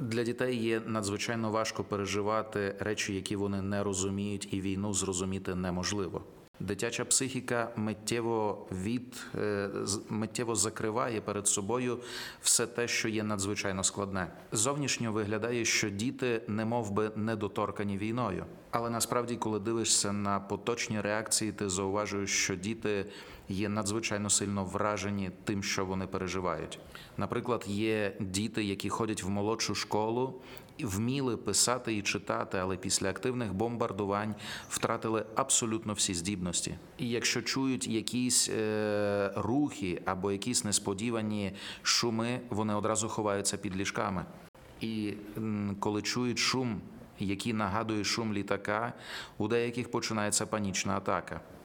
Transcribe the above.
Для дітей є надзвичайно важко переживати речі, які вони не розуміють, і війну зрозуміти неможливо. Дитяча психіка миттєво закриває перед собою все те, що є надзвичайно складне. Зовнішньо виглядає, що діти немовби недоторкані війною. Але насправді, коли дивишся на поточні реакції, ти зауважуєш, що діти є надзвичайно сильно вражені тим, що вони переживають. Наприклад, є діти, які ходять в молодшу школу, вміли писати і читати, але після активних бомбардувань втратили абсолютно всі здібності. І якщо чують якісь рухи або якісь несподівані шуми, вони одразу ховаються під ліжками. І коли чують шум, який нагадує шум літака, у деяких починається панічна атака.